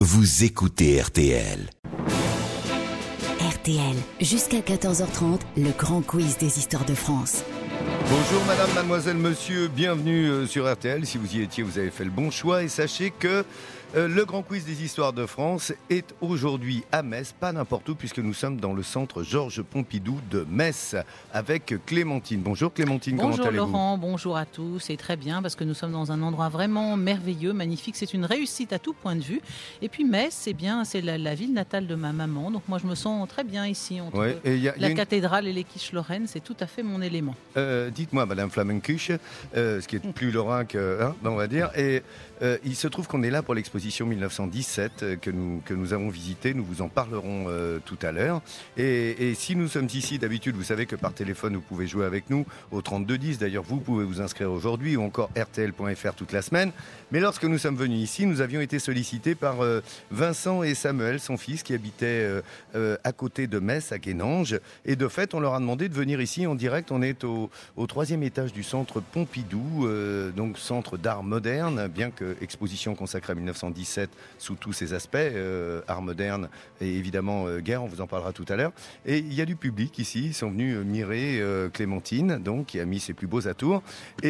Vous écoutez RTL. RTL, jusqu'à 14h30, le grand quiz des histoires de France. Bonjour madame, mademoiselle, monsieur, bienvenue sur RTL. Si vous y étiez, vous avez fait le bon choix et sachez que le grand quiz des histoires de France est aujourd'hui à Metz, pas n'importe où puisque nous sommes dans le centre Georges Pompidou de Metz avec Clémentine. Bonjour Clémentine, bonjour comment allez-vous ? Bonjour Laurent, bonjour à tous, et très bien parce que nous sommes dans un endroit vraiment merveilleux, magnifique, c'est une réussite à tout point de vue. Et puis Metz, c'est la ville natale de ma maman, donc moi je me sens très bien ici entre la cathédrale et les quiches lorraines, c'est tout à fait mon élément. Dites-moi madame Flamencuche, ce qui est plus lorrain que, on va dire, et il se trouve qu'on est là pour l'exposition 1917 que nous avons visitée, nous vous en parlerons tout à l'heure. Et si nous sommes ici, d'habitude, vous savez que par téléphone, vous pouvez jouer avec nous au 3210. D'ailleurs, vous pouvez vous inscrire aujourd'hui ou encore rtl.fr toute la semaine. Mais lorsque nous sommes venus ici, nous avions été sollicités par Vincent et Samuel, son fils, qui habitait à côté de Metz, à Guénange. Et de fait, on leur a demandé de venir ici en direct. On est au 3e étage du centre Pompidou, donc centre d'art moderne, bien que exposition consacrée à 1917 sous tous ses aspects, art moderne et évidemment guerre, on vous en parlera tout à l'heure. Et il y a du public ici, ils sont venus mirer Clémentine, donc qui a mis ses plus beaux atours,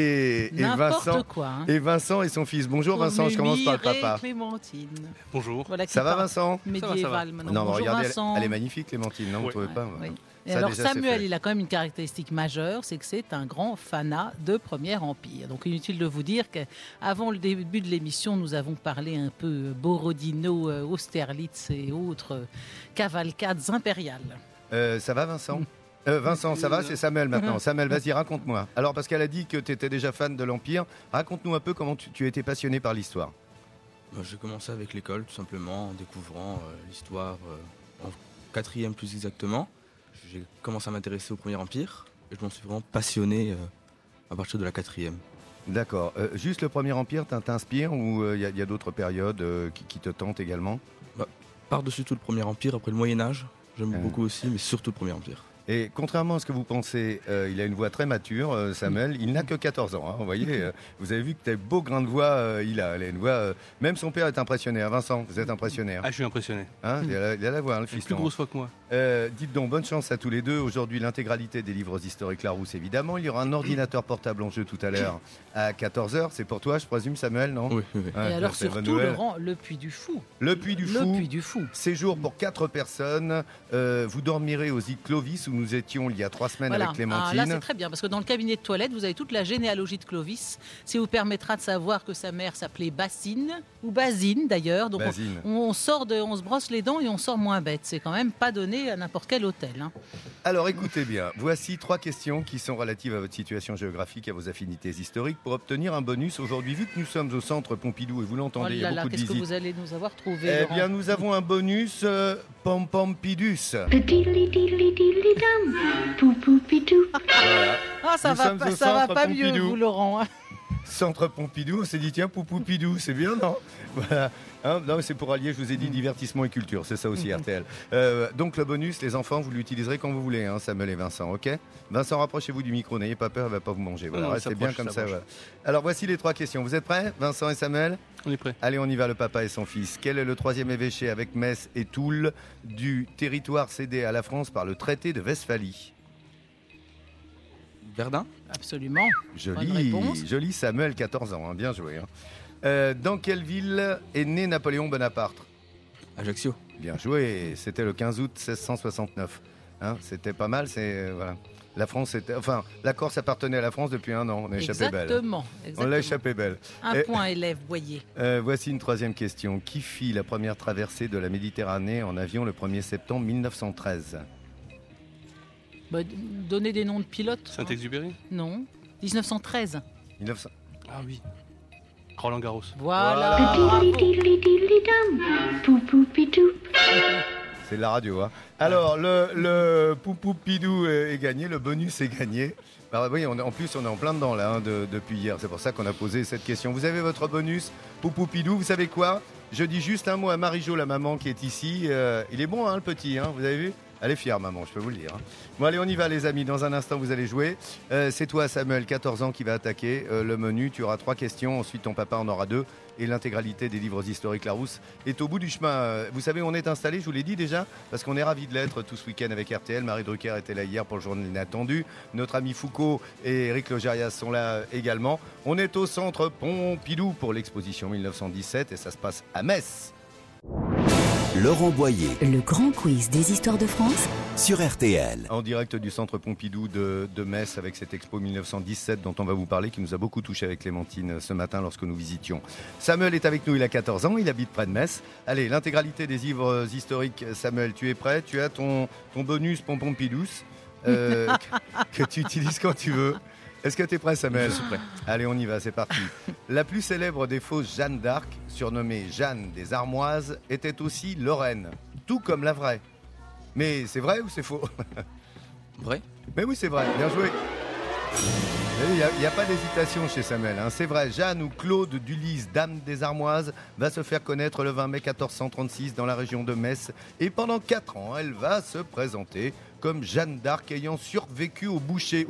et Vincent et son fils. Bonjour Vincent, je commence par le papa. Clémentine. Bonjour. Voilà, ça va Vincent ? Médiéval maintenant. Non, regardez, Vincent. Elle est magnifique Clémentine, non, vous ne trouvez pas ? Oui. Et alors Samuel, il a quand même une caractéristique majeure, c'est que c'est un grand fanat de Premier Empire. Donc inutile de vous dire qu'avant le début de l'émission, nous avons parlé un peu Borodino, Austerlitz et autres cavalcades impériales. Ça va Vincent ? Vincent, ça va ? C'est Samuel maintenant. Samuel, vas-y, raconte-moi. Alors, parce qu'elle a dit que tu étais déjà fan de l'Empire, raconte-nous un peu comment tu as été passionné par l'histoire. J'ai commencé avec l'école, tout simplement, en découvrant l'histoire en 4e plus exactement. J'ai commencé à m'intéresser au Premier Empire et je m'en suis vraiment passionné à partir de la 4e. D'accord. Juste le Premier Empire t'inspire ou il y a d'autres périodes qui te tentent également ? Par-dessus tout le Premier Empire, après le Moyen-Âge, j'aime beaucoup aussi, mais surtout le Premier Empire. Et contrairement à ce que vous pensez, il a une voix très mature, Samuel. Il n'a que 14 ans. Vous voyez, vous avez vu que quel beau grain de voix il a. Il a une voix. Même son père est impressionné. Vincent, vous êtes impressionné. Je suis impressionné. Il a la voix, le fils. Plus grosse voix que moi. Dites donc, bonne chance à tous les deux. Aujourd'hui, l'intégralité des livres historiques Larousse, évidemment. Il y aura un ordinateur portable en jeu tout à l'heure à 14h. C'est pour toi, je présume, Samuel, non ? Oui. Et alors surtout, Laurent, le Puy du Fou. Le Puy du Fou. Séjour pour 4 personnes. Vous dormirez aux îles Clovis où nous étions il y a 3 semaines avec Clémentine. Là, c'est très bien, parce que dans le cabinet de toilette, vous avez toute la généalogie de Clovis. Ça vous permettra de savoir que sa mère s'appelait Bassine, ou Basine d'ailleurs. Donc on se brosse les dents et on sort moins bête. C'est quand même pas donné à n'importe quel hôtel. Alors écoutez bien, voici 3 questions qui sont relatives à votre situation géographique, à vos affinités historiques, pour obtenir un bonus. Aujourd'hui, vu que nous sommes au centre Pompidou, et vous l'entendez, il y a beaucoup de visites. Qu'est-ce que vous allez nous avoir trouvé, Eh bien, nous avons un bonus Pompidus. Voilà. Ça va pas mieux, vous, Laurent. Centre Pompidou, on s'est dit tiens, Poupoupidou, c'est bien, non ? Voilà. Non, c'est pour allier, je vous ai dit, divertissement et culture, c'est ça aussi RTL. Donc le bonus, les enfants, vous l'utiliserez quand vous voulez, Samuel et Vincent, ok ? Vincent, rapprochez-vous du micro, n'ayez pas peur, elle va pas vous manger. Voilà, restez bien comme ça. Voilà. Alors voici les 3 questions. Vous êtes prêts, Vincent et Samuel ? On est prêts. Allez, on y va, le papa et son fils. Quel est le 3e évêché avec Metz et Toul du territoire cédé à la France par le traité de Westphalie ? Verdun ? Absolument. Joli Samuel, 14 ans, bien joué. Dans quelle ville est né Napoléon Bonaparte ? Ajaccio. Bien joué, c'était le 15 août 1669. C'était pas mal, voilà. La Corse appartenait à la France depuis 1 an, on a échappé belle. Exactement. On l'a échappé belle. Un point élève, voyez. Voici une 3e question. Qui fit la première traversée de la Méditerranée en avion le 1er septembre 1913 ? Donnez des noms de pilotes. Saint-Exupéry ? Non. 1913. Ah oui. Roland Garros. Voilà. C'est de la radio. Alors, le Poupoupidou est gagné, le bonus est gagné. Alors, oui, en plus, on est en plein dedans là, depuis hier. C'est pour ça qu'on a posé cette question. Vous avez votre bonus, Poupoupidou. Vous savez quoi ? Je dis juste un mot à Marie-Jo, la maman qui est ici. Il est bon, le petit, vous avez vu ? Elle est fière, maman, je peux vous le dire. Bon, allez, on y va, les amis. Dans un instant, vous allez jouer. C'est toi, Samuel, 14 ans, qui va attaquer le menu. Tu auras 3 questions. Ensuite, ton papa en aura 2. Et l'intégralité des livres historiques Larousse est au bout du chemin. Vous savez où on est installé, je vous l'ai dit déjà, parce qu'on est ravis de l'être tout ce week-end avec RTL. Marie Drucker était là hier pour le journal inattendu. Notre ami Foucault et Eric Logérias sont là également. On est au centre Pompidou pour l'exposition 1917 et ça se passe à Metz. Laurent Boyer Le grand quiz des histoires de France. sur RTL. En direct du centre Pompidou de Metz avec cette expo 1917 dont on va vous parler, qui nous a beaucoup touché avec Clémentine ce matin lorsque nous visitions. Samuel est avec nous, il a 14 ans, il habite près de Metz. Allez, l'intégralité des livres historiques, Samuel, tu es prêt? Tu as ton bonus Pompidou que tu utilises quand tu veux. Est-ce que tu es prêt, Samuel? Je suis prêt. Allez, on y va, c'est parti. La plus célèbre des fausses Jeanne d'Arc, surnommée Jeanne des Armoises, était aussi Lorraine, tout comme la vraie. Mais c'est vrai ou c'est faux? Vrai? Mais oui, c'est vrai, bien joué. Il n'y a pas d'hésitation chez Samuel. C'est vrai, Jeanne ou Claude d'Ulysse, dame des Armoises, va se faire connaître le 20 mai 1436 dans la région de Metz. Et pendant 4 ans, elle va se présenter comme Jeanne d'Arc ayant survécu au bûcher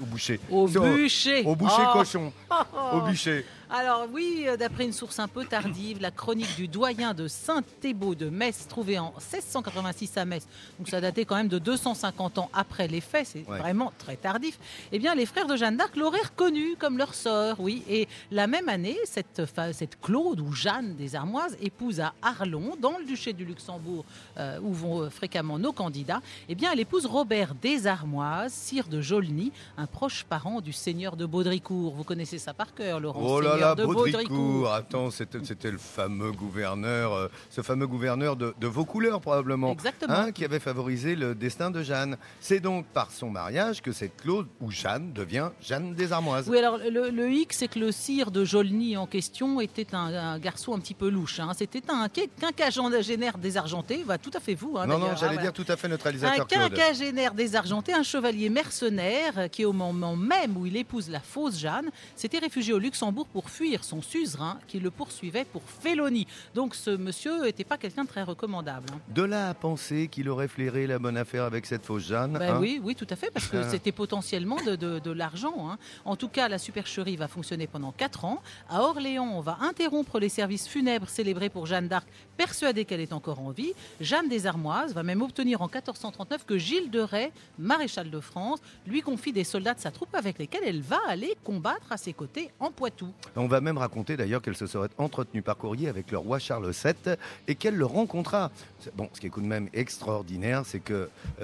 cochon. Au bûcher. Alors oui, d'après une source un peu tardive, la chronique du doyen de Saint-Thébault de Metz, trouvée en 1686 à Metz, donc ça datait quand même de 250 ans après les faits, c'est vraiment très tardif, eh bien les frères de Jeanne d'Arc l'auraient reconnue comme leur sœur, oui. Et la même année, cette Claude ou Jeanne des Armoises épouse à Arlon, dans le duché du Luxembourg, où vont fréquemment nos candidats, eh bien elle épouse Robert des Armoises, sire de Jolny, un proche parent du seigneur de Baudricourt. Vous connaissez ça par cœur, Laurent. Oh là là, Baudricourt. Attends, c'était le fameux gouverneur, ce fameux gouverneur de Vaucouleurs probablement. Exactement. Qui avait favorisé le destin de Jeanne. C'est donc par son mariage que cette Claude ou Jeanne devient Jeanne des Armoises. Oui, alors le hic, c'est que le sire de Jolny en question était un garçon un petit peu louche. C'était un quinquagénaire désargenté, tout à fait vous. Non, j'allais dire tout à fait notre réalisateur Claude. Un quinquagénaire désargenté, un chevalier mercenaire qui, au moment même où il épouse la fausse Jeanne, s'était réfugié au Luxembourg pour fuir son suzerain qui le poursuivait pour félonie. Donc ce monsieur n'était pas quelqu'un de très recommandable. De là à penser qu'il aurait flairé la bonne affaire avec cette fausse Jeanne. Oui, tout à fait, parce que c'était potentiellement de l'argent. En tout cas, la supercherie va fonctionner pendant 4 ans. À Orléans, on va interrompre les services funèbres célébrés pour Jeanne d'Arc, persuadée qu'elle est encore en vie. Jeanne des Armoises va même obtenir en 1439 que Gilles de Rais, maréchal de France, lui confie des soldats de sa troupe avec lesquels elle va aller combattre à ses côtés en Poitou. On va même raconter d'ailleurs qu'elle se serait entretenue par courrier avec le roi Charles VII et qu'elle le rencontra. Bon, ce qui est tout de même extraordinaire, c'est que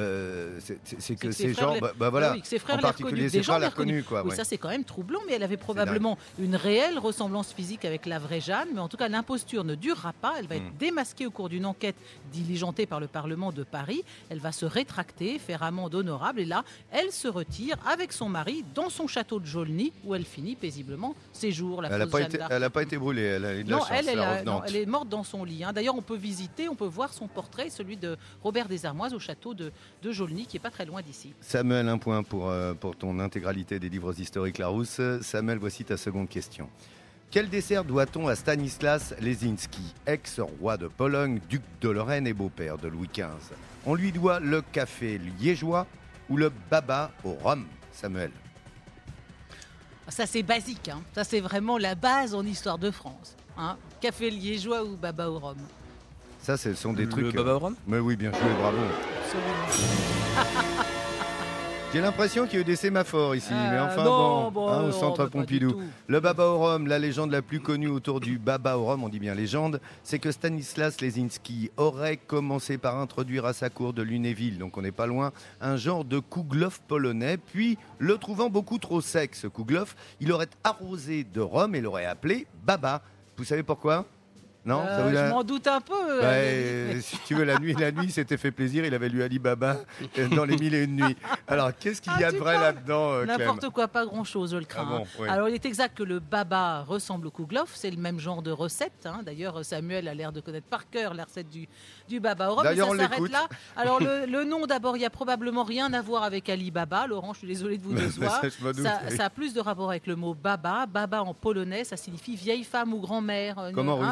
ces gens, ses frères en particulier ses frères l'aient reconnue. Oui, ça c'est quand même troublant, mais elle avait probablement une réelle ressemblance physique avec la vraie Jeanne, mais en tout cas l'imposture ne durera pas, elle va être démasquée au cours d'une enquête diligentée par le Parlement de Paris, elle va se rétracter, faire amende honorable, et là, elle se retire avec son mari dans son château de Jolny, où elle finit paisiblement ses jours. Elle n'a pas été brûlée, elle a eu de la chance. Elle est morte dans son lit. D'ailleurs, on peut visiter, on peut voir son portrait, celui de Robert des Armoises au château de Jolny, qui n'est pas très loin d'ici. Samuel, un point pour ton intégralité des livres historiques Larousse. Samuel, voici ta seconde question. Quel dessert doit-on à Stanislas Lesinski, ex-roi de Pologne, duc de Lorraine et beau-père de Louis XV? On lui doit le café liégeois ou le baba au rhum, Samuel? Ça, c'est basique. Ça, c'est vraiment la base en histoire de France. Café liégeois ou baba au rhum. Ça, ce sont des trucs... Le baba au rhum? Mais oui, bien joué, bravo. Absolument. J'ai l'impression qu'il y a eu des sémaphores ici, mais enfin au centre Pompidou. Le baba au rhum, la légende la plus connue autour du baba au rhum, on dit bien légende, c'est que Stanislas Lesinski aurait commencé par introduire à sa cour de Lunéville, donc on n'est pas loin, un genre de kouglof polonais, puis le trouvant beaucoup trop sec, ce kouglof, il aurait arrosé de rhum et l'aurait appelé baba. Vous savez pourquoi ? Non, je m'en doute un peu. Si tu veux, la nuit, il s'était fait plaisir. Il avait lu Ali Baba dans les 1001 nuits. Alors, qu'est-ce qu'il y a de vrai là-dedans, Clem ? N'importe quoi, pas grand-chose, je le crains. Oui. Alors, il est exact que le baba ressemble au kouglof. C'est le même genre de recette. D'ailleurs, Samuel a l'air de connaître par cœur la recette du baba au rhum. D'ailleurs, mais ça on s'arrête là. Alors, le nom, d'abord, il n'y a probablement rien à voir avec Ali Baba. Laurent, je suis désolée de vous décevoir. Ça a plus de rapport avec le mot baba. Baba en polonais, ça signifie vieille femme ou grand-mère. Comme en russe. Baba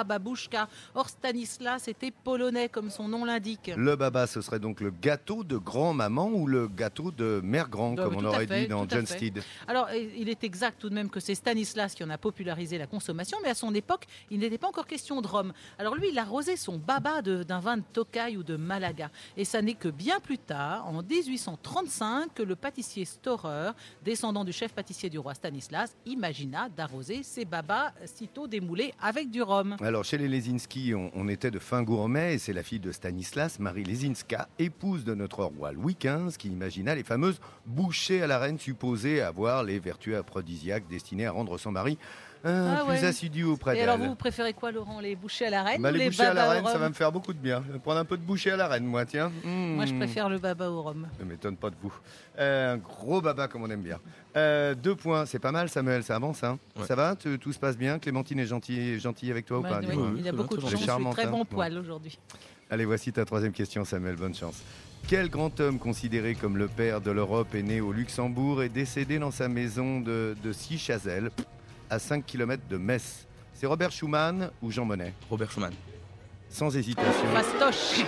babushka. Or, Stanislas était polonais, comme son nom l'indique. Le baba, ce serait donc le gâteau de grand-maman ou le gâteau de mère-grand, comme on aurait dit dans John Steed. Alors, il est exact tout de même que c'est Stanislas qui en a popularisé la consommation, mais à son époque, il n'était pas encore question de rhum. Alors lui, il a arrosé son baba d'un vin de Tokai ou de Malaga. Et ça n'est que bien plus tard, en 1835, que le pâtissier Storer, descendant du chef pâtissier du roi Stanislas, imagina d'arroser ses babas sitôt démoulés avec du rhum. Alors, chez les Lesinski, on était de fins gourmets et c'est la fille de Stanislas, Marie Lesinska, épouse de notre roi Louis XV, qui imagina les fameuses bouchées à la reine supposées avoir les vertus aphrodisiaques destinées à rendre son mari plus assidu auprès d'elle. Et alors, vous préférez quoi, Laurent, les bouchées à la reine ou les bouchées à la reine, ça va me faire faire beaucoup de bien. Je vais prendre un peu de bouchées à la reine, moi, tiens. Moi, je préfère le baba au rhum. Ne m'étonne pas de vous. Un gros baba, comme on aime bien. 2 points, c'est pas mal, Samuel, ça avance, hein. Ouais. Ça va, tout se passe bien? Clémentine est gentille avec toi ou pas? Oui, il a beaucoup de chance, charmante, très bon hein. poil aujourd'hui. Allez, voici ta 3e question, Samuel, bonne chance. Quel grand homme considéré comme le père de l'Europe est né au Luxembourg et décédé dans sa maison de Sichazel, à 5 km de Metz? C'est Robert Schuman ou Jean Monnet? Robert Schuman. Sans hésitation. Fastoche.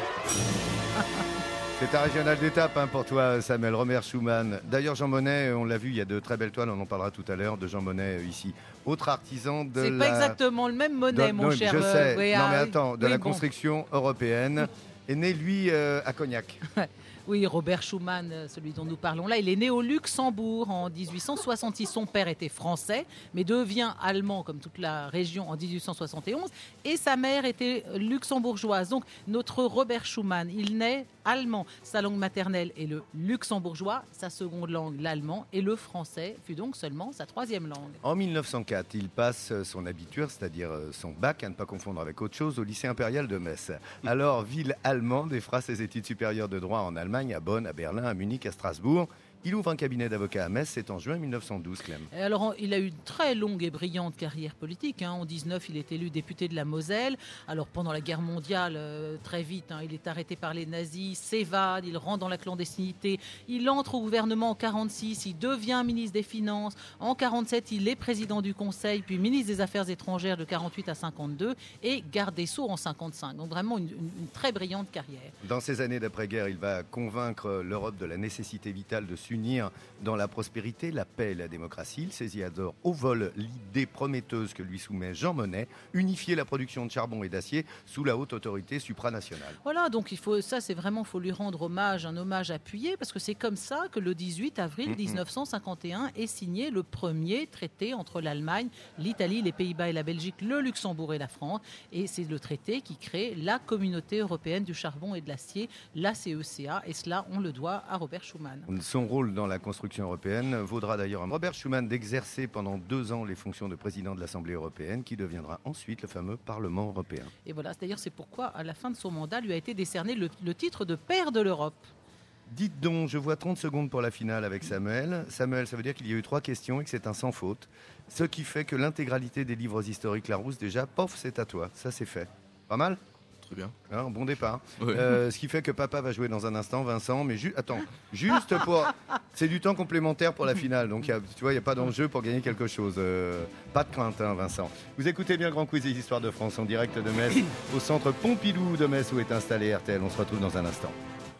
C'est un régional d'étape pour toi, Samuel. Robert Schuman. D'ailleurs, Jean Monnet, on l'a vu, il y a de très belles toiles, on en parlera tout à l'heure, de Jean Monnet ici. Autre artisan de C'est pas exactement le même Monnet, mon cher. Je sais, oui, non mais attends, de la bon. construction européenne, est né, lui, à Cognac. Oui, Robert Schuman, celui dont nous parlons là, il est né au Luxembourg en 1866. Son père était français, mais devient allemand, comme toute la région, en 1871. Et sa mère était luxembourgeoise. Donc, notre Robert Schuman, il naît allemand. Sa langue maternelle est le luxembourgeois, sa seconde langue, l'allemand, et le français fut donc seulement sa 3e langue. En 1904, il passe son abitur, c'est-à-dire son bac, à ne pas confondre avec autre chose, au lycée impérial de Metz. Alors, ville allemande, et fera ses études supérieures de droit en Allemagne, à Bonn, à Berlin, à Munich, à Strasbourg. Il ouvre un cabinet d'avocats à Metz, c'est en juin 1912, Clem. Alors, il a eu une très longue et brillante carrière politique. En 1919, il est élu député de la Moselle. Alors, pendant la guerre mondiale, très vite, il est arrêté par les nazis, s'évade, il rentre dans la clandestinité. Il entre au gouvernement en 1946, il devient ministre des Finances. En 1947, il est président du Conseil, puis ministre des Affaires étrangères de 1948 à 1952 et garde des Sceaux en 1955. Donc, vraiment une très brillante carrière. Dans ces années d'après-guerre, il va convaincre l'Europe de la nécessité vitale de s'unir dans la prospérité, la paix et la démocratie. Il saisit alors au vol l'idée prometteuse que lui soumet Jean Monnet, unifier la production de charbon et d'acier sous la haute autorité supranationale. Voilà, donc faut lui rendre hommage, un hommage appuyé, parce que c'est comme ça que le 18 avril 1951 est signé le premier traité entre l'Allemagne, l'Italie, les Pays-Bas et la Belgique, le Luxembourg et la France. Et c'est le traité qui crée la Communauté européenne du charbon et de l'acier, la CECA, et cela, on le doit à Robert Schuman. Son rôle dans la construction européenne vaudra d'ailleurs à Robert Schuman d'exercer pendant 2 ans les fonctions de président de l'Assemblée européenne, qui deviendra ensuite le fameux Parlement européen. Et voilà, d'ailleurs, c'est pourquoi, à la fin de son mandat, lui a été décerné le titre de père de l'Europe. Dites donc, je vois 30 secondes pour la finale avec Samuel. Samuel, ça veut dire qu'il y a eu 3 questions et que c'est un sans faute. Ce qui fait que l'intégralité des livres historiques Larousse, déjà, pof, c'est à toi. Ça, c'est fait. Pas mal ? Très bien. Bon départ. Ouais. Ce qui fait que papa va jouer dans un instant, Vincent. Mais juste pour... C'est du temps complémentaire pour la finale. Donc, tu vois, il n'y a pas d'enjeu pour gagner quelque chose. Pas de crainte, Vincent. Vous écoutez bien Grand Quiz des Histoires de France en direct de Metz, au centre Pompidou de Metz où est installé RTL. On se retrouve dans un instant.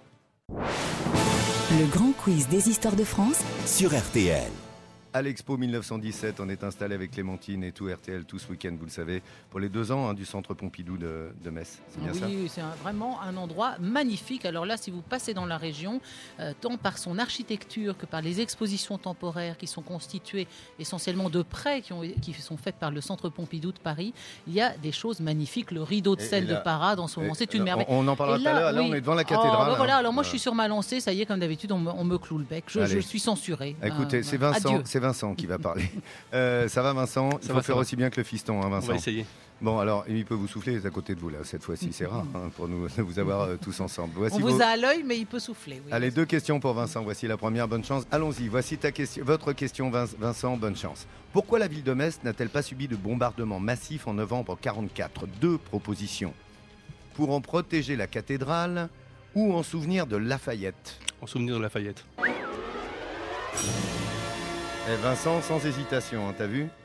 Le Grand Quiz des Histoires de France sur RTL. À l'Expo 1917, on est installé avec Clémentine et tout RTL tout ce week-end, vous le savez, pour les 2 ans du centre Pompidou de Metz. C'est bien ça ? Oui, c'est vraiment un endroit magnifique. Alors là, si vous passez dans la région, tant par son architecture que par les expositions temporaires qui sont constituées essentiellement de prêts qui sont faites par le centre Pompidou de Paris, il y a des choses magnifiques. Le rideau de sel de parade en ce moment, c'est une merveille. On en parlera tout à l'heure. Là, on est devant la cathédrale. Voilà, alors moi, je suis sur ma lancée. Ça y est, comme d'habitude, on me cloue le bec. Je suis censuré. Écoutez, c'est Vincent qui va parler. Ça va, Vincent ? Il faut faire aussi bien que le fiston, Vincent. On va essayer. Bon, alors, il peut vous souffler, il est à côté de vous, là. Cette fois-ci, c'est rare pour nous de vous avoir tous ensemble. Voici on vous a à l'œil, mais il peut souffler. Oui, allez, 2 questions pour Vincent. Voici la première, bonne chance. Allons-y, voici votre question, Vincent, bonne chance. Pourquoi la ville de Metz n'a-t-elle pas subi de bombardements massifs en novembre 1944 ? 2 propositions. Pour en protéger la cathédrale ou en souvenir de Lafayette ? En souvenir de Lafayette. Vincent, sans hésitation, t'as vu ?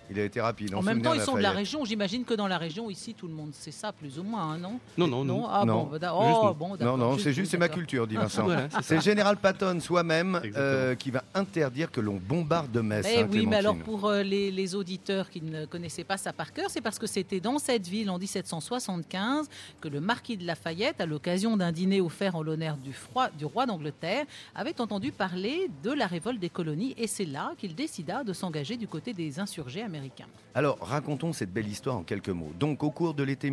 Il a été rapide. En même temps, ils sont de la région. J'imagine que dans la région, ici, tout le monde sait ça, plus ou moins, hein, non? Non. Ah non. bon, d'accord. Non, c'est juste, c'est ma culture, dit Vincent. Voilà, c'est le général Patton soi-même qui va interdire que l'on bombarde Metz. Oui, mais alors pour les auditeurs qui ne connaissaient pas ça par cœur, c'est parce que c'était dans cette ville en 1775 que le marquis de Lafayette, à l'occasion d'un dîner offert en l'honneur du roi d'Angleterre, avait entendu parler de la révolte des colonies et c'est là qu'il décida de s'engager du côté des insurgés américains. Alors, racontons cette belle histoire en quelques mots. Donc, au cours de l'été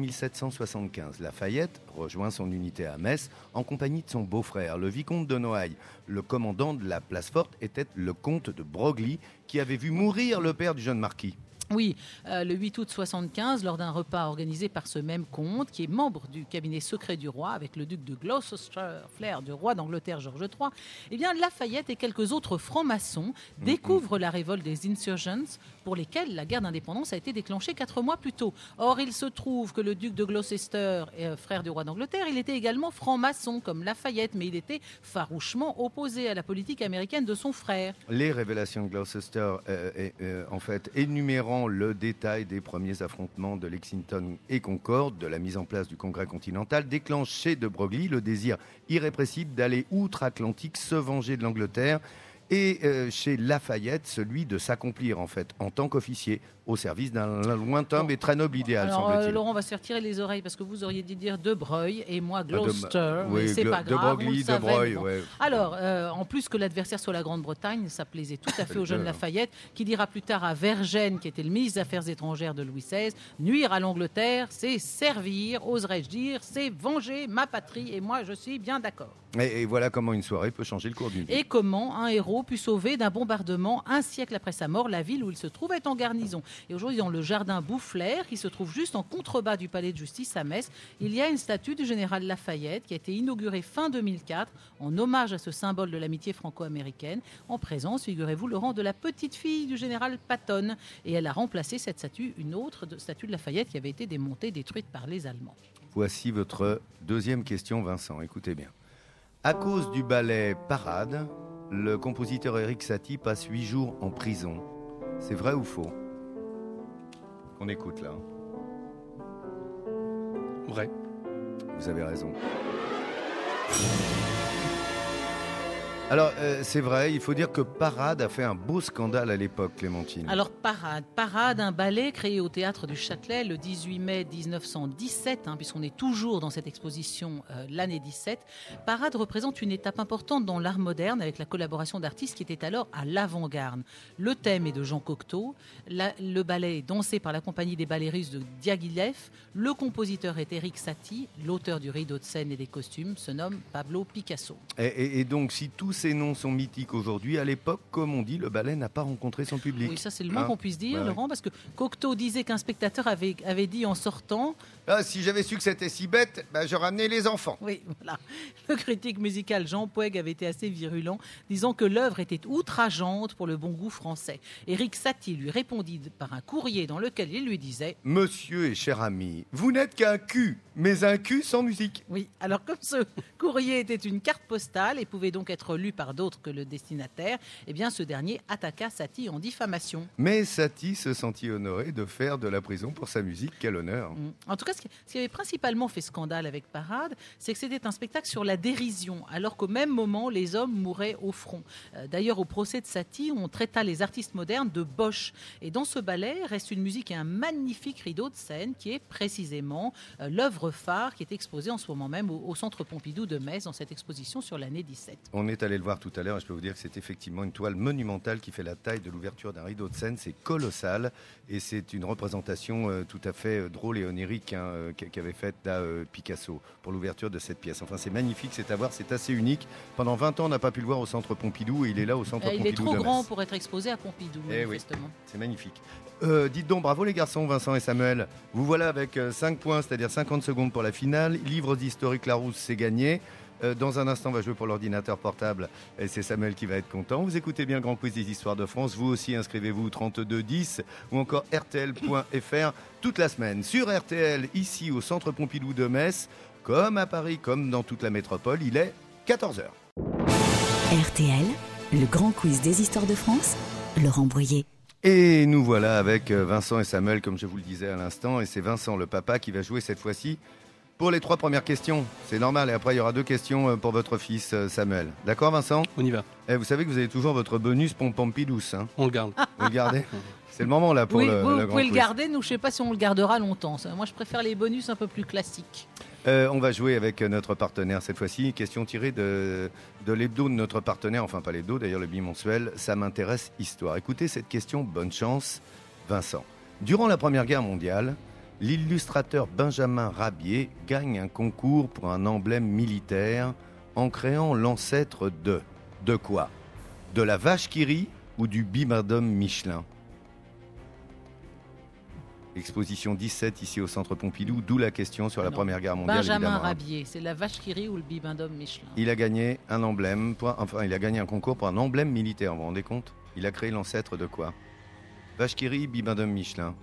1775, Lafayette rejoint son unité à Metz en compagnie de son beau-frère, le vicomte de Noailles. Le commandant de la place forte était le comte de Broglie, qui avait vu mourir le père du jeune marquis. Oui, le 8 août 75, lors d'un repas organisé par ce même comte, qui est membre du cabinet secret du roi, avec le duc de Gloucester, frère du roi d'Angleterre George III, eh bien Lafayette et quelques autres francs-maçons découvrent la révolte des insurgents, pour lesquels la guerre d'indépendance a été déclenchée 4 mois plus tôt. Or, il se trouve que le duc de Gloucester, frère du roi d'Angleterre, il était également franc-maçon, comme Lafayette, mais il était farouchement opposé à la politique américaine de son frère. Les révélations de Gloucester, en fait, énumérant le détail des premiers affrontements de Lexington et Concorde, de la mise en place du Congrès continental, déclenche chez de Broglie le désir irrépressible d'aller outre-Atlantique se venger de l'Angleterre et chez Lafayette celui de s'accomplir en fait en tant qu'officier au service d'un lointain mais très noble idéal, semble-t-il. Laurent va se faire tirer les oreilles parce que vous auriez dû dire de Broglie et moi Gloucester, mais c'est pas grave, de Broglie, de Broglie, ouais. Alors, en plus que l'adversaire soit la Grande-Bretagne, ça plaisait tout à fait au jeune Lafayette, qui dira plus tard à Vergennes, qui était le ministre des Affaires étrangères de Louis XVI, nuire à l'Angleterre, c'est servir, oserais-je dire, c'est venger ma patrie, et moi je suis bien d'accord. Et voilà comment une soirée peut changer le cours d'une vie. Et comment un héros put sauver d'un bombardement un siècle après sa mort la ville où il se trouvait en garnison. Et aujourd'hui, dans le jardin Boufflers, qui se trouve juste en contrebas du palais de justice à Metz, il y a une statue du général Lafayette qui a été inaugurée fin 2004 en hommage à ce symbole de l'amitié franco-américaine, en présence, figurez-vous, Laurent, de la petite fille du général Patton. Et elle a remplacé cette statue, une autre statue de Lafayette qui avait été démontée, détruite par les Allemands. Voici votre deuxième question, Vincent. Écoutez bien. À cause du ballet Parade, le compositeur Erik Satie passe 8 jours en prison. C'est vrai ou faux? On écoute là. Vrai. Vous avez raison. Alors, c'est vrai, il faut dire que Parade a fait un beau scandale à l'époque, Clémentine. Alors, Parade, un ballet créé au Théâtre du Châtelet le 18 mai 1917, puisqu'on est toujours dans cette exposition l'année 17. Parade représente une étape importante dans l'art moderne, avec la collaboration d'artistes qui étaient alors à l'avant-garde. Le thème est de Jean Cocteau, le ballet est dansé par la compagnie des ballets russes de Diaghilev, le compositeur est Erik Satie, l'auteur du rideau de scène et des costumes se nomme Pablo Picasso. Et donc, si tous ces noms sont mythiques aujourd'hui, à l'époque, comme on dit, le ballet n'a pas rencontré son public. Oui, ça c'est le moins qu'on puisse dire, Laurent, parce que Cocteau disait qu'un spectateur avait dit en sortant... si j'avais su que c'était si bête, je ramenais les enfants. Oui, voilà. Le critique musical Jean Poueg avait été assez virulent, disant que l'œuvre était outrageante pour le bon goût français. Erik Satie lui répondit par un courrier dans lequel il lui disait « Monsieur et cher ami, vous n'êtes qu'un cul, mais un cul sans musique. » Oui, alors comme ce courrier était une carte postale et pouvait donc être lu par d'autres que le destinataire, eh bien ce dernier attaqua Satie en diffamation. Mais Satie se sentit honoré de faire de la prison pour sa musique, quel honneur. En tout cas, ce qui avait principalement fait scandale avec Parade, c'est que c'était un spectacle sur la dérision, alors qu'au même moment, les hommes mouraient au front. D'ailleurs, au procès de Satie, on traita les artistes modernes de boches. Et dans ce ballet reste une musique et un magnifique rideau de scène qui est précisément l'œuvre phare qui est exposée en ce moment même au Centre Pompidou de Metz dans cette exposition sur l'année 17. On est allé le voir tout à l'heure et je peux vous dire que c'est effectivement une toile monumentale qui fait la taille de l'ouverture d'un rideau de scène. C'est colossal et c'est une représentation tout à fait drôle et onirique qu'avait faite Picasso pour l'ouverture de cette pièce. Enfin, c'est magnifique, c'est à voir, c'est assez unique. Pendant 20 ans, on n'a pas pu le voir au Centre Pompidou et il est là au Centre Pompidou de Metz. Il est trop grand pour être exposé à Pompidou, manifestement. Oui, c'est magnifique. Dites donc, bravo les garçons, Vincent et Samuel. Vous voilà avec 5 points, c'est-à-dire 50 secondes pour la finale. Livres d'historique Larousse, c'est gagné. Dans un instant, on va jouer pour l'ordinateur portable et c'est Samuel qui va être content. Vous écoutez bien le Grand Quiz des Histoires de France. Vous aussi, inscrivez-vous au 3210 ou encore rtl.fr toute la semaine. Sur RTL, ici au Centre Pompidou de Metz, comme à Paris, comme dans toute la métropole, il est 14h. RTL, le Grand Quiz des Histoires de France, Laurent Boyer. Et nous voilà avec Vincent et Samuel, comme je vous le disais à l'instant. Et c'est Vincent, le papa, qui va jouer cette fois-ci pour les 3 premières questions. C'est normal. Et après, il y aura 2 questions pour votre fils Samuel. D'accord, Vincent ? On y va. Vous savez que vous avez toujours votre bonus Pompidous. Hein. On le garde. Vous le gardez ? C'est le moment là pour oui, le vous grand pouvez le quiz. garder. Nous, je ne sais pas si on le gardera longtemps. Moi, je préfère les bonus un peu plus classiques. On va jouer avec notre partenaire cette fois-ci. Question tirée de l'hebdo de notre partenaire, enfin pas l'hebdo d'ailleurs, le bimensuel. Ça m'intéresse histoire. Écoutez cette question, bonne chance, Vincent. Durant la Première Guerre mondiale, l'illustrateur Benjamin Rabier gagne un concours pour un emblème militaire en créant l'ancêtre de quoi ? De la vache qui rit ou du bibendum Michelin ? Exposition 17 ici au Centre Pompidou, d'où la question sur la Première Guerre mondiale. Benjamin évidemment. Rabier, c'est la vache qui rit ou le bibendum Michelin ? Il a gagné un emblème, il a gagné un concours pour un emblème militaire, vous vous rendez compte ? Il a créé l'ancêtre de quoi ? Vache qui rit, bibendum Michelin.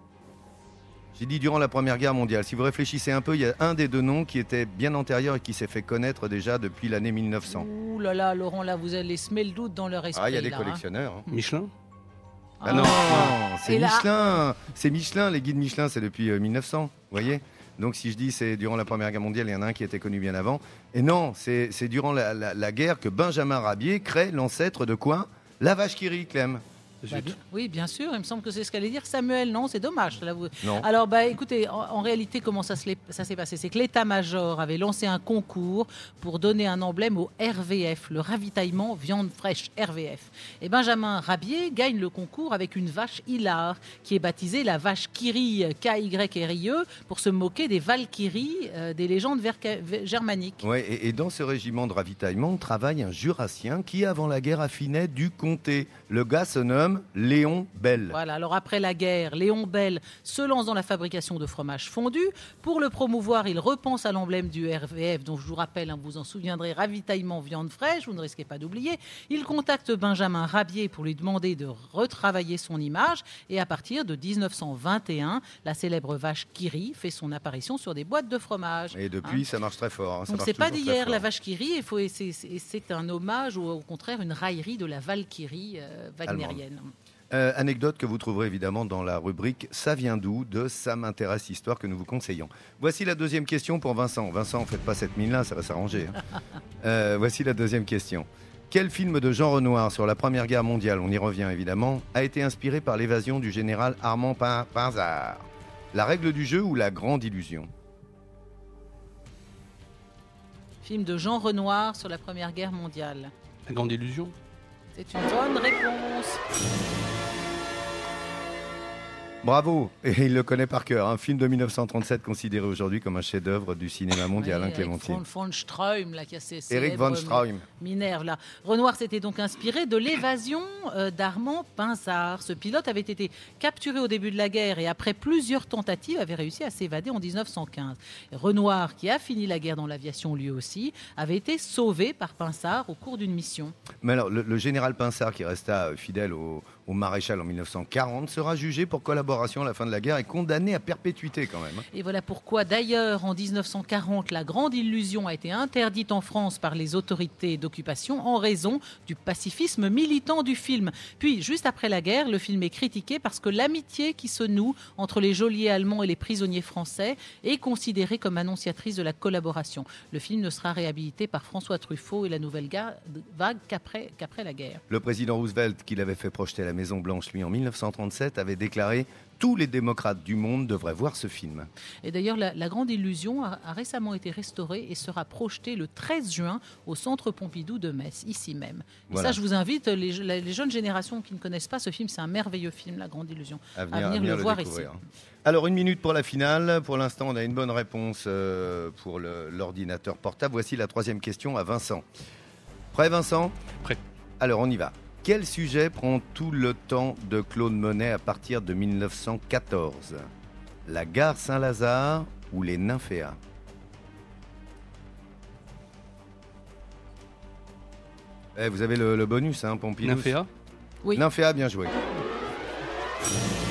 J'ai dit durant la Première Guerre mondiale. Si vous réfléchissez un peu, il y a un des 2 noms qui était bien antérieur et qui s'est fait connaître déjà depuis l'année 1900. Ouh là là, Laurent, là, vous allez semer le doute dans leur esprit. Ah, il y a des là, collectionneurs. Hein. Michelin ? Ah non, c'est Et là- Michelin. C'est Michelin, les guides Michelin, c'est depuis 1900, vous voyez ? Donc si je dis c'est durant la Première Guerre mondiale, il y en a un qui était connu bien avant. Et non, c'est durant la guerre que Benjamin Rabier crée l'ancêtre de quoi ? La vache qui rit, Clem. Bah, oui, bien sûr, il me semble que c'est ce qu'allait dire Samuel. Non, c'est dommage. Là, Non. Alors, écoutez, en réalité, comment ça s'est passé ? C'est que l'état-major avait lancé un concours pour donner un emblème au RVF, le ravitaillement viande fraîche, RVF. Et Benjamin Rabier gagne le concours avec une vache hilare, qui est baptisée la vache Kyrie, K-Y-R-I-E, pour se moquer des Valkyries, des légendes germaniques. Ouais, et dans ce régiment de ravitaillement travaille un jurassien qui, avant la guerre, affinait du comté. Le gars se nomme Léon Bell. Voilà, alors après la guerre, Léon Bell se lance dans la fabrication de fromage fondu. Pour le promouvoir, il repense à l'emblème du RVF, dont je vous rappelle, vous vous en souviendrez, ravitaillement viande fraîche, vous ne risquez pas d'oublier. Il contacte Benjamin Rabier pour lui demander de retravailler son image. Et à partir de 1921, la célèbre vache qui rit fait son apparition sur des boîtes de fromage. Et depuis, ça marche très fort. Hein, ça Donc marche c'est pas toujours très d'hier fort. la vache qui rit, c'est un hommage ou au contraire une raillerie de la Valkyrie wagnérienne. Anecdote que vous trouverez évidemment dans la rubrique Ça vient d'où de Ça m'intéresse histoire que nous vous conseillons. Voici la deuxième question pour Vincent. Vincent, faites pas cette mine-là, ça va s'arranger. Hein. Voici la deuxième question. Quel film de Jean Renoir sur la Première Guerre mondiale, on y revient évidemment, a été inspiré par l'évasion du général Armand Pinzard ? La règle du jeu ou La Grande Illusion ? Film de Jean Renoir sur la Première Guerre mondiale. La Grande Illusion ? C'est une bonne réponse. Bravo, et il le connaît par cœur. Un film de 1937 considéré aujourd'hui comme un chef-d'œuvre du cinéma mondial, Oui, hein, Clémentine. Avec von Stroheim, là, qui a ses Eric von Stroheim. Minerve, là. Renoir s'était donc inspiré de l'évasion d'Armand Pinzard. Ce pilote avait été capturé au début de la guerre et après plusieurs tentatives avait réussi à s'évader en 1915. Et Renoir, qui a fini la guerre dans l'aviation lui aussi, avait été sauvé par Pinzard au cours d'une mission. Mais alors, le général Pinzard, qui resta fidèle au maréchal en 1940, sera jugé pour collaboration à la fin de la guerre et condamné à perpétuité quand même. Et voilà pourquoi, d'ailleurs, en 1940, la Grande Illusion a été interdite en France par les autorités d'occupation en raison du pacifisme militant du film. Puis, juste après la guerre, le film est critiqué parce que l'amitié qui se noue entre les geôliers allemands et les prisonniers français est considérée comme annonciatrice de la collaboration. Le film ne sera réhabilité par François Truffaut et la nouvelle vague qu'après la guerre. Le président Roosevelt, qui l'avait fait projeter à la Maison-Blanche, lui, en 1937, avait déclaré « Tous les démocrates du monde devraient voir ce film ». Et d'ailleurs, la Grande Illusion a récemment été restaurée et sera projetée le 13 juin au Centre Pompidou de Metz, ici même. Et voilà. ça, je vous invite, les jeunes générations qui ne connaissent pas ce film, c'est un merveilleux film, La Grande Illusion, à venir le voir ici. Alors, 1 minute pour la finale. Pour l'instant, on a une bonne réponse pour l'ordinateur portable. Voici la 3e question à Vincent. Prêt, Vincent ? Prêt. Alors, on y va. Quel sujet prend tout le temps de Claude Monet à partir de 1914 ? La gare Saint-Lazare ou les nymphéas ? Vous avez le bonus, hein, Pompidou. Nymphéa ? Oui. Nymphéas, bien joué.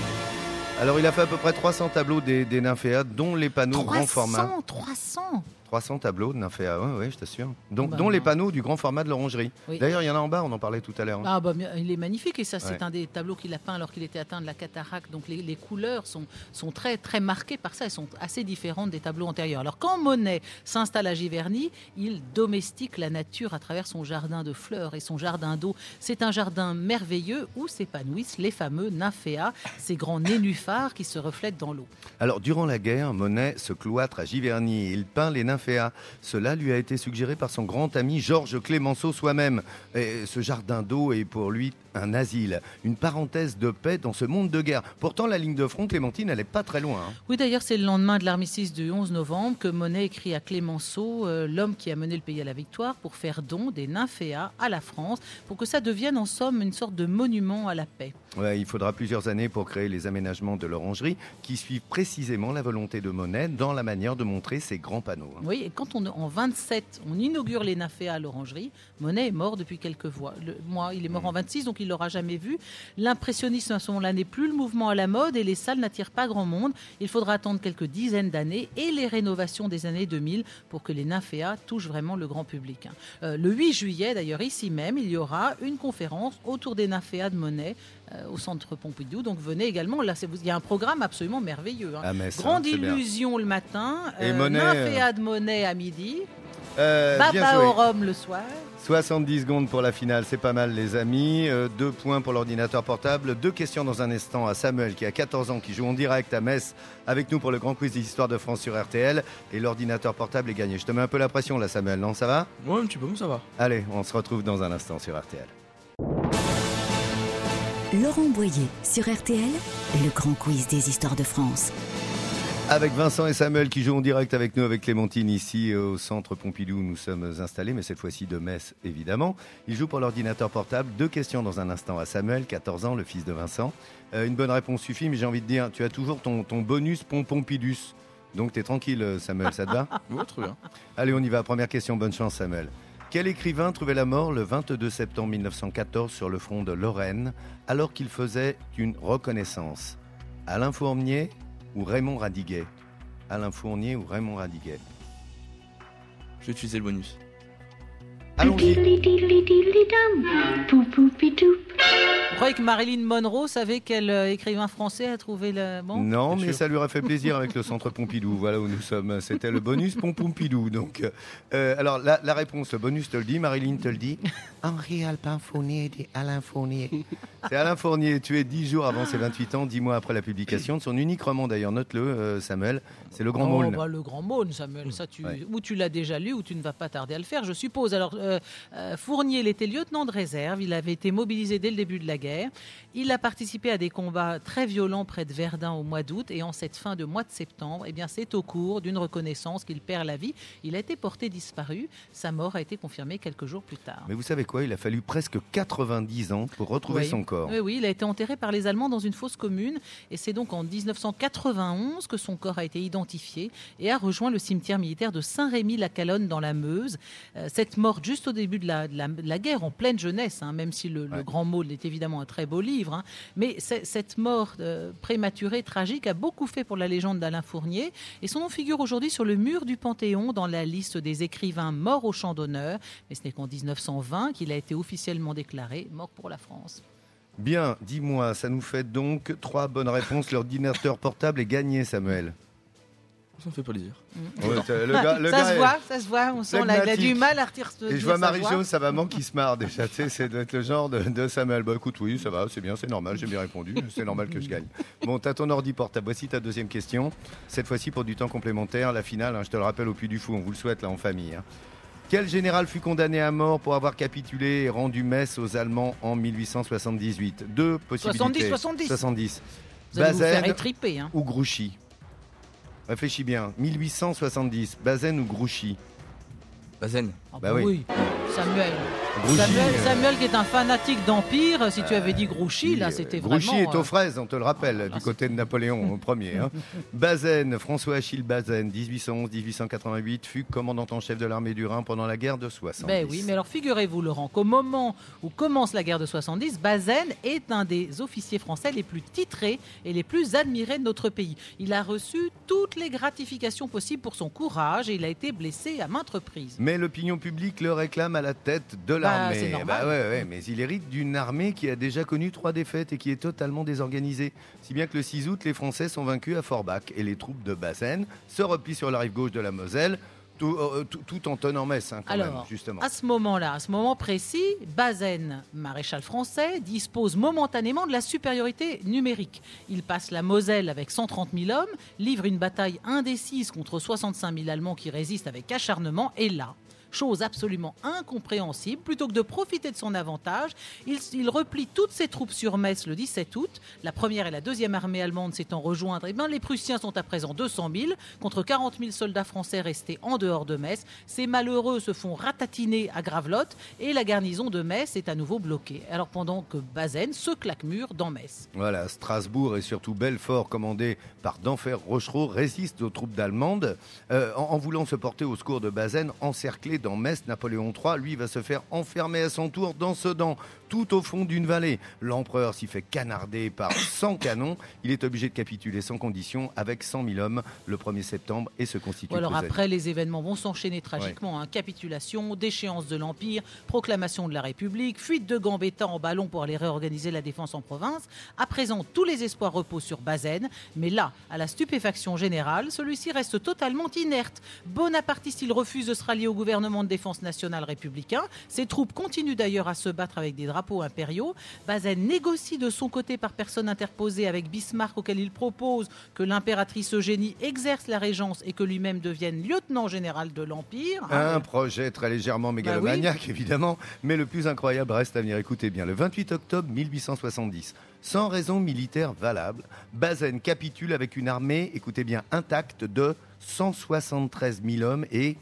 Alors, il a fait à peu près 300 tableaux des nymphéas, dont les panneaux grand format. 300 300 tableaux de nymphéas, oui, je t'assure. Dont Bah, les non. panneaux du grand format de l'orangerie. Oui. D'ailleurs, il y en a en bas, on en parlait tout à l'heure. Ah bah, il est magnifique et ça c'est Ouais. un des tableaux qu'il a peint alors qu'il était atteint de la cataracte. Donc les couleurs sont très très marquées par ça. Elles sont assez différentes des tableaux antérieurs. Alors quand Monet s'installe à Giverny, il domestique la nature à travers son jardin de fleurs et son jardin d'eau. C'est un jardin merveilleux où s'épanouissent les fameux nymphéas, ces grands nénuphars qui se reflètent dans l'eau. Alors, durant la guerre, Monet se cloître à Giverny. Il peint les nymphéas. Cela lui a été suggéré par son grand ami Georges Clemenceau soi-même. Et ce jardin d'eau est pour lui un asile, une parenthèse de paix dans ce monde de guerre. Pourtant, la ligne de front, Clémentine, elle n'est pas très loin. Oui, d'ailleurs, c'est le lendemain de l'armistice du 11 novembre que Monet écrit à Clémenceau, l'homme qui a mené le pays à la victoire, pour faire don des nymphéas à la France, pour que ça devienne en somme une sorte de monument à la paix. Ouais, il faudra plusieurs années pour créer les aménagements de l'orangerie qui suivent précisément la volonté de Monet dans la manière de montrer ses grands panneaux. Oui, et quand en 27, on inaugure les nymphéas à l'orangerie, Monet est mort depuis quelques mois. Il est mort en 26, donc il ne l'aura jamais vu. L'impressionnisme à ce moment-là n'est plus le mouvement à la mode et les salles n'attirent pas grand monde. Il faudra attendre quelques dizaines d'années et les rénovations des années 2000 pour que les nymphéas touchent vraiment le grand public. Le 8 juillet, d'ailleurs, ici même, il y aura une conférence autour des nymphéas de Monet au centre Pompidou. Donc venez également. Là, il y a un programme absolument merveilleux. À Metz, Grande c'est bien. illusion le matin, Et Monet, nymphéas de Monet à midi, Bien Baba joué. au Rhum le soir. 70 secondes pour la finale, c'est pas mal les amis. 2 points pour l'ordinateur portable. 2 questions dans un instant à Samuel qui a 14 ans, qui joue en direct à Metz avec nous pour le grand quiz des histoires de France sur RTL. Et l'ordinateur portable est gagné. Je te mets un peu la pression là Samuel, non ça va? Ouais, un petit peu, mais ça va. Allez, on se retrouve dans un instant sur RTL. Laurent Boyer sur RTL, le grand quiz des histoires de France. Avec Vincent et Samuel qui jouent en direct avec nous, avec Clémentine ici au centre Pompidou où nous sommes installés, mais cette fois-ci de Metz évidemment. Ils jouent pour l'ordinateur portable. 2 questions dans un instant à Samuel, 14 ans, le fils de Vincent. Une bonne réponse suffit, mais j'ai envie de dire, tu as toujours ton bonus Pompidus. Donc t'es tranquille Samuel, ça te va? Ouais, très bien. Allez, on y va. Première question, bonne chance Samuel. Quel écrivain trouvait la mort le 22 septembre 1914 sur le front de Lorraine alors qu'il faisait une reconnaissance? Alain Fournier ou Raymond Radiguet? Alain Fournier ou Raymond Radiguet? Je vais utiliser le bonus. Allons-y. Vous croyez que Marilyn Monroe savait quel écrivain français a trouvé le... Bon, Non, bien mais sûr. ça lui aurait fait plaisir avec le centre Pompidou. Voilà où nous sommes. C'était le bonus Pompidou. Donc, alors, la réponse, le bonus te le dit, Marilyn te le dit. Henri Alpin Fournier dit Alain Fournier. C'est Alain Fournier, tué 10 jours avant ses 28 ans, 10 mois après la publication de son unique roman. D'ailleurs, note-le, Samuel, c'est Le Grand Maulne. bah, le Grand Maulne, Samuel, ça Ouais. ou tu l'as déjà lu ou tu ne vas pas tarder à le faire, je suppose. Alors, Fournier, il était lieutenant de réserve, il avait été mobilisé dès le début de la guerre. Il a participé à des combats très violents près de Verdun au mois d'août et en cette fin de mois de septembre, eh bien, c'est au cours d'une reconnaissance qu'il perd la vie. Il a été porté disparu. Sa mort a été confirmée quelques jours plus tard. Mais vous savez quoi? Il a fallu presque 90 ans pour retrouver Oui. son corps. Oui, il a été enterré par les Allemands dans une fosse commune et c'est donc en 1991 que son corps a été identifié et a rejoint le cimetière militaire de Saint-Rémy-la-Calonne dans la Meuse. Cette mort juste au début de la guerre, en pleine jeunesse, hein, même si le Grand Maulne est évidemment un très beau livre, hein, mais cette mort prématurée, tragique, a beaucoup fait pour la légende d'Alain Fournier et son nom figure aujourd'hui sur le mur du Panthéon dans la liste des écrivains morts au champ d'honneur, mais ce n'est qu'en 1920 qu'il a été officiellement déclaré mort pour la France. Bien, dis-moi, ça nous fait donc 3 bonnes réponses. L'ordinateur portable est gagné, Samuel. Ça me fait plaisir. Ouais, le ça gars se est- voit, ça se voit. On sent là, il a du mal à retirer. Et je vois Marie-Jo, sa maman, qui se marre déjà. Tu sais, c'est doit être le genre de Samuel. Bah écoute, oui, ça va, c'est bien, c'est normal, j'ai bien répondu. C'est normal que je gagne. Bon, t'as ton ordi portable. Voici ta deuxième question. Cette fois-ci pour du temps complémentaire. La finale, hein, je te le rappelle, au Puy du Fou. On vous le souhaite là en famille. Hein. Quel général fut condamné à mort pour avoir capitulé et rendu Metz aux Allemands en 1878? 2 possibilités. 70. Vous allez vous faire Bazaine étriper. Hein. ou Grouchy? Réfléchis bien. 1870. Bazaine ou Grouchy? Bazaine. Ah Bah oui. Samuel. Grouchy, Samuel qui est un fanatique d'Empire. Si tu avais dit Grouchy, là c'était vraiment... Grouchy est aux fraises, on te le rappelle, du côté de Napoléon au premier. Hein. Bazaine, François-Achille Bazaine, 1811-1888, fut commandant en chef de l'armée du Rhin pendant la guerre de 70. Ben oui, mais alors figurez-vous, Laurent, qu'au moment où commence la guerre de 70, Bazaine est un des officiers français les plus titrés et les plus admirés de notre pays. Il a reçu toutes les gratifications possibles pour son courage et il a été blessé à maintes reprises. Mais l'opinion publique le réclame à la tête de l'armée. c'est normal. Ouais, mais il hérite d'une armée qui a déjà connu 3 défaites et qui est totalement désorganisée. Si bien que le 6 août, les Français sont vaincus à Forbach et les troupes de Bazaine se replient sur la rive gauche de la Moselle. Tout en tenant Metz, hein, quand même, justement. À ce moment précis, Bazaine, maréchal français, dispose momentanément de la supériorité numérique. Il passe la Moselle avec 130 000 hommes, livre une bataille indécise contre 65 000 Allemands qui résistent avec acharnement, et là, chose absolument incompréhensible, plutôt que de profiter de son avantage, il replie toutes ses troupes sur Metz le 17 août. La première et la deuxième armée allemande s'étant rejointes, les Prussiens sont à présent 200 000 contre 40 000 soldats français restés en dehors de Metz. Ces malheureux se font ratatiner à Gravelotte et la garnison de Metz est à nouveau bloquée. Alors pendant que Bazaine se claque mur dans Metz. Voilà, Strasbourg et surtout Belfort, commandés par Denfer Rochereau, résistent aux troupes allemandes. En voulant se porter au secours de Bazaine, encerclé dans Metz, Napoléon III, lui, va se faire enfermer à son tour dans Sedan, tout au fond d'une vallée. L'empereur s'y fait canarder par 100 canons. Il est obligé de capituler sans condition avec 100 000 hommes le 1er septembre et se constitue alors prisonnier. après, les événements vont s'enchaîner tragiquement. Ouais. Capitulation, déchéance de l'Empire, proclamation de la République, fuite de Gambetta en ballon pour aller réorganiser la défense en province. À présent, tous les espoirs reposent sur Bazaine. Mais là, à la stupéfaction générale, celui-ci reste totalement inerte. Bonapartiste, il refuse de se rallier au gouvernement de défense nationale républicain. Ses troupes continuent d'ailleurs à se battre avec des drapeaux impériaux. Bazaine négocie de son côté par personne interposée avec Bismarck, auquel il propose que l'impératrice Eugénie exerce la régence et que lui-même devienne lieutenant général de l'Empire. Un projet très légèrement mégalomaniaque, évidemment, mais le plus incroyable reste à venir. Écoutez bien, le 28 octobre 1870, sans raison militaire valable, Bazaine capitule avec une armée, écoutez bien, intacte de 173 000 hommes et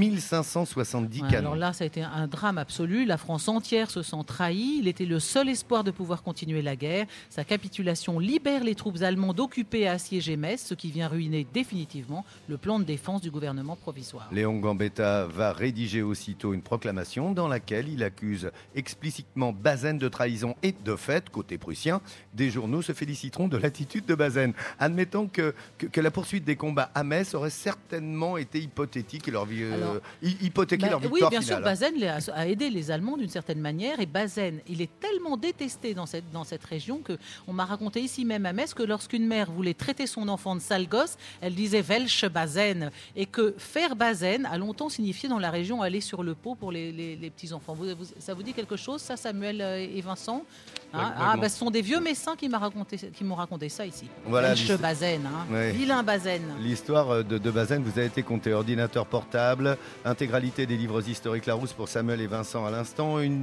1570 canons. Alors là, ça a été un drame absolu. La France entière se sent trahie. Il était le seul espoir de pouvoir continuer la guerre. Sa capitulation libère les troupes allemandes occupées à assiéger Metz, ce qui vient ruiner définitivement le plan de défense du gouvernement provisoire. Léon Gambetta va rédiger aussitôt une proclamation dans laquelle il accuse explicitement Bazaine de trahison et de fait, côté prussien, des journaux se féliciteront de l'attitude de Bazaine, admettant que la poursuite des combats à Metz aurait certainement été hypothétique et leur vie, hypothéquer leur victoire finale. Oui, bien sûr, Bazaine a aidé les Allemands d'une certaine manière, et Bazaine, il est tellement détesté dans cette région qu'on m'a raconté ici même à Metz que lorsqu'une mère voulait traiter son enfant de sale gosse, elle disait « Welche Bazaine » et que faire Bazaine a longtemps signifié dans la région aller sur le pot pour les petits-enfants. Ça vous dit quelque chose, ça, Samuel et Vincent ce sont des vieux messins qui m'ont raconté ça ici. Voilà, Welche Bazaine, vilain Bazaine. L'histoire de Bazaine vous a été contée. Ordinateur portable, intégralité des livres historiques Larousse pour Samuel et Vincent à l'instant. 1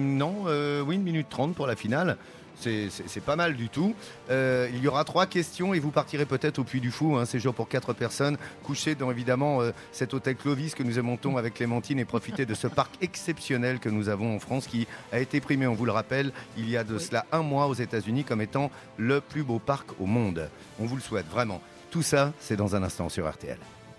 minute 30 pour la finale. C'est pas mal du tout. Il y aura 3 questions et vous partirez peut-être au Puy du Fou. Séjour pour 4 personnes, couchés dans évidemment cet hôtel Clovis que nous aimons avec Clémentine et profiter de ce parc exceptionnel que nous avons en France qui a été primé, on vous le rappelle, il y a de cela 1 mois aux États-Unis comme étant le plus beau parc au monde. On vous le souhaite vraiment. Tout ça, c'est dans un instant sur RTL.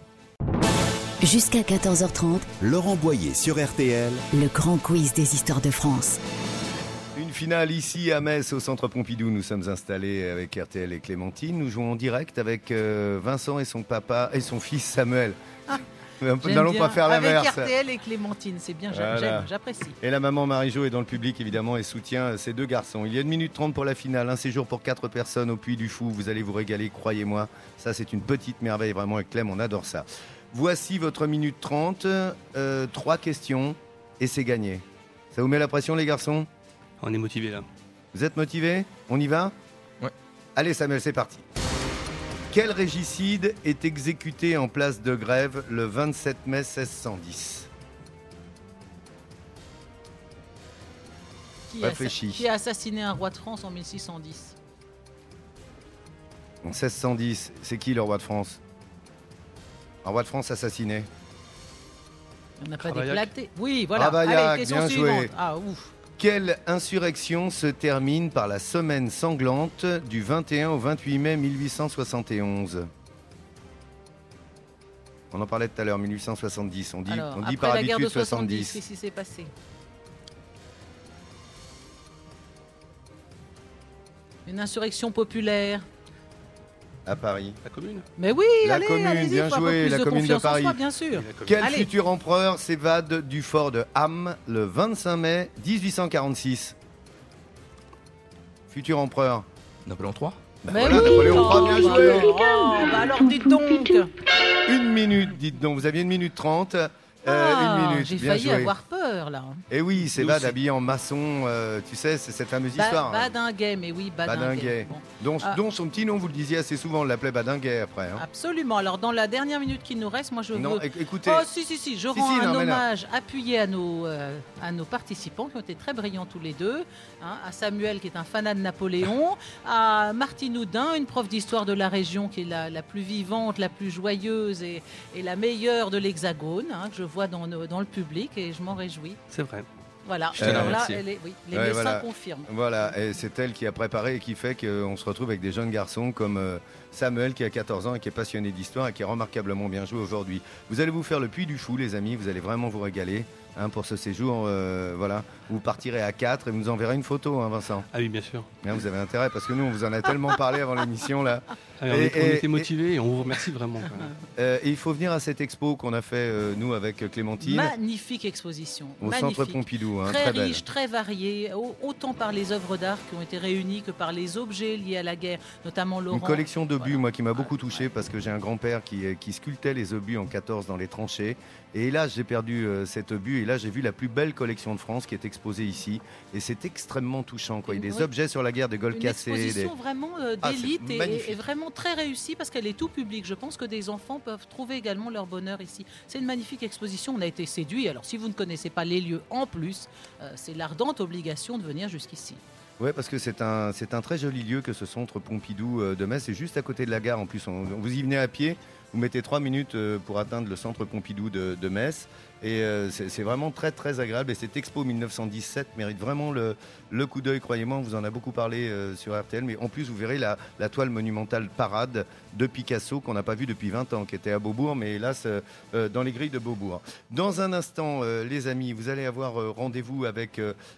Jusqu'à 14h30, Laurent Boyer sur RTL. le grand quiz des histoires de France. Une finale ici à Metz au Centre Pompidou. Nous sommes installés avec RTL et Clémentine. Nous jouons en direct avec Vincent et son papa et son fils Samuel. Nous n'allons pas faire l'inverse. Avec RTL et Clémentine, c'est bien, Voilà. j'apprécie. Et la maman Marie-Jo est dans le public évidemment et soutient ces 2 garçons. Il y a 1 minute 30 pour la finale, un séjour pour 4 personnes au Puy du Fou. Vous allez vous régaler, croyez-moi. Ça, c'est une petite merveille vraiment avec Clem, on adore ça. Voici votre minute 30, 3 questions et c'est gagné. Ça vous met la pression les garçons ? On est motivé là. Vous êtes motivés ? On y va ? Ouais. Allez Samuel, c'est parti. Quel régicide est exécuté en place de Grève le 27 mai 1610 ? Réfléchis. Qui a assassiné un roi de France en 1610 ? En 1610, c'est qui le roi de France ? Un roi de France assassiné ? On n'a pas Ravaillac. déclaté. Oui, voilà. Ravaillac, Allez, question bien suivante. joué. Ah, ouf. Quelle insurrection se termine par la semaine sanglante du 21 au 28 mai 1871 ? On en parlait tout à l'heure, 1870. On dit Alors, par après la guerre de habitude 70, 70. qu'est-ce qui s'est passé? Une insurrection populaire. À Paris. La commune. Mais oui, La allez, commune, allez-y, bien faut un peu joué, plus la de commune de confiance en Paris. soi, bien sûr. Et la commune. Quel Allez. futur empereur s'évade du fort de Ham le 25 mai 1846 ? Futur empereur. Napoléon III. Mais voilà, Napoléon III, bien bah joué. alors, bah alors dites donc. Une minute, dites donc. Vous aviez 1 minute 30. Une minute, J'ai bien failli joué. avoir peur là. Et oui, il s'évade aussi. habillé en maçon, tu sais, c'est cette fameuse histoire. Badinguet, mais oui, Badinguet. Badinguet. Bon. Dont son petit nom, vous le disiez assez souvent, on l'appelait Badinguet après. hein. Absolument. Alors dans la dernière minute qui nous reste, moi je Non, veux... écoutez, Oh si, je rends un non, mais non. hommage appuyé à nos participants qui ont été très brillants tous les deux, hein, à Samuel qui est un fanat de Napoléon, à Martine Houdin, une prof d'histoire de la région qui est la plus vivante, la plus joyeuse et la meilleure de l'Hexagone, hein, que je vois dans le public et je m'en réjouis. C'est vrai. Voilà, Je tiens à alors là, remercier. les Ouais, médecins voilà. confirment. voilà, et c'est elle qui a préparé et qui fait qu'on se retrouve avec des jeunes garçons comme Samuel qui a 14 ans et qui est passionné d'histoire et qui est remarquablement bien joué aujourd'hui. Vous allez vous faire le Puy du Fou, les amis, vous allez vraiment vous régaler. Hein, pour ce séjour, voilà, vous partirez à 4 et vous nous enverrez une photo, hein, Vincent. Ah oui, bien sûr. Hein, vous avez intérêt parce que nous, on vous en a tellement parlé avant l'émission là. Ah, on était motivés et on vous remercie vraiment. Quand même. Et il faut venir à cette expo qu'on a fait nous avec Clémentine Magnifique exposition. au magnifique. Centre Pompidou, hein, Très très belle. riche, très variée, autant par les œuvres d'art qui ont été réunies que par les objets liés à la guerre, notamment Laurent. Une collection d'obus, Voilà. moi, qui m'a beaucoup touché parce que j'ai un grand-père qui sculptait les obus en 14 dans les tranchées. Et là, j'ai perdu cet obus. Et là, j'ai vu la plus belle collection de France qui est exposée ici. Et c'est extrêmement touchant, quoi. Il y a des Oui. objets sur la guerre, des Gaules Une cassés. exposition vraiment Ah, c'est d'élite magnifique. et vraiment très réussie parce qu'elle est tout public. Je pense que des enfants peuvent trouver également leur bonheur ici. C'est une magnifique exposition. On a été séduits. Alors, si vous ne connaissez pas les lieux en plus, c'est l'ardente obligation de venir jusqu'ici. Oui, parce que c'est un très joli lieu que ce centre Pompidou de Metz. C'est juste à côté de la gare. En plus, vous y venez à pied. Vous mettez 3 minutes pour atteindre le centre Pompidou de Metz. Et c'est vraiment très très agréable. Et cette expo 1917 mérite vraiment le coup d'œil, croyez-moi. On vous en a beaucoup parlé sur RTL. Mais en plus, vous verrez la toile monumentale Parade de Picasso qu'on n'a pas vue depuis 20 ans, qui était à Beaubourg, mais hélas dans les grilles de Beaubourg. Dans un instant, les amis, vous allez avoir rendez-vous avec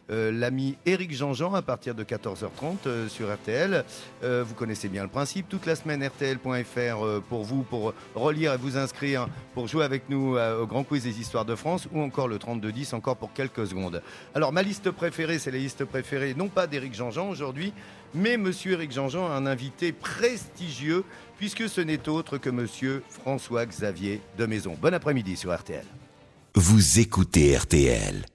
l'ami Éric Jean-Jean à partir de 14h30 sur RTL. Vous connaissez bien le principe. Toute la semaine, RTL.fr pour vous, pour relire et vous inscrire, pour jouer avec nous au Grand Quiz des Histoires de France ou encore le 32-10, encore pour quelques secondes. Alors, ma liste préférée, c'est la liste préférée, non pas d'Éric Jean-Jean aujourd'hui, mais monsieur Éric Jean-Jean, un invité prestigieux, puisque ce n'est autre que monsieur François-Xavier de Maison. Bon après-midi sur RTL. Vous écoutez RTL.